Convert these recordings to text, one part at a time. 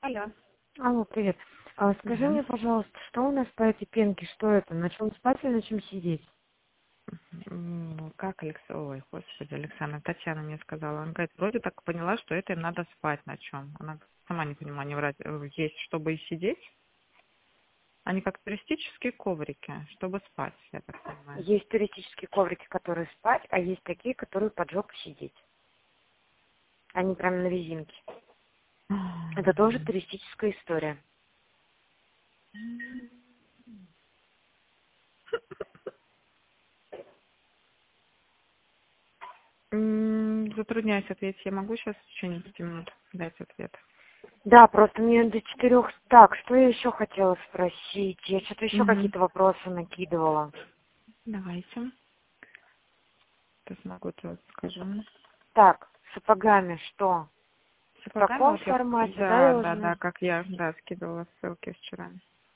Алло. Алло, привет. Скажи Мгм. мне, пожалуйста, что у нас по этой пенке, что это? На чем спать или на чем сидеть? Как Ой, господи, Александра, Татьяна мне сказала. Она говорит, вроде так поняла, что это им надо спать на чем. Она сама не понимала, они врать, есть, чтобы и сидеть. Они как туристические коврики, чтобы спать, я так понимаю. Есть туристические коврики, которые спать, а есть такие, которые под жопу сидеть. Они прям на резинке. Это тоже туристическая история. Затрудняюсь ответить. Я могу сейчас в течение 5 минут дать ответ? Да, просто мне до 4. Так, что я еще хотела спросить? Я что-то еще Мгм. какие-то вопросы накидывала. Давайте. Сейчас могу, то скажу. Так, с сапогами что? В Сапогами таком вот я, формате, да, да, я да, уже... да, как я, да, скидывала ссылки вчера.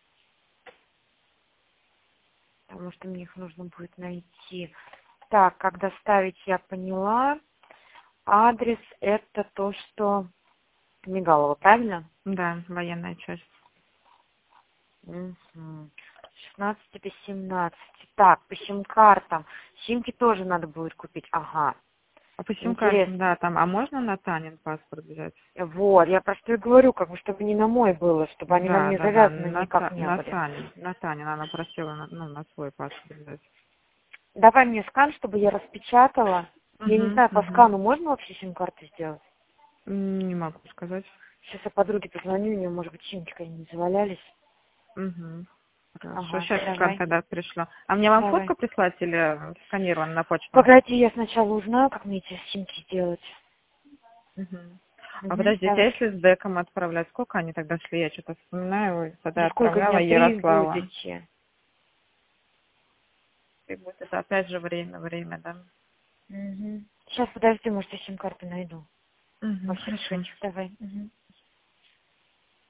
Потому что мне их нужно будет найти. Так, как доставить, я поняла. Адрес это то, что Мигалова, правильно? Да, военная часть. Мгм. 16 до 17. Так, по сим-картам. Симки тоже надо будет купить. Ага. А по сим-картам, Интересно. да, там, а можно на Танин паспорт взять? Вот, я просто и говорю, как бы, чтобы не на мой было, чтобы они на Да, мне да, да, завязаны никак не были. На Танин, она просила, на свой паспорт взять. Давай мне скан, чтобы я распечатала. Я не Угу, знаю, по угу. скану можно вообще сим-карты сделать? Не могу сказать. Сейчас я подруге позвоню, у нее, может быть, симки какие-нибудь завалялись. Угу. Хорошо, Ага, сейчас скан давай, тогда пришлю. А мне вам давай. фотку прислать или сканирован на почту? Погоди, я сначала узнаю, как мне эти симки сделать. Угу. А Угу, подождите, а давай. если с деком отправлять, сколько они тогда шли? Я что-то вспоминаю, За тогда сколько отправляла дня? 3 Ярослава. будете. И вот это опять же время, да? Угу. Сейчас, подожди, может, я сим-карту найду. Угу, Во всяком хорошо. случае, давай. Угу.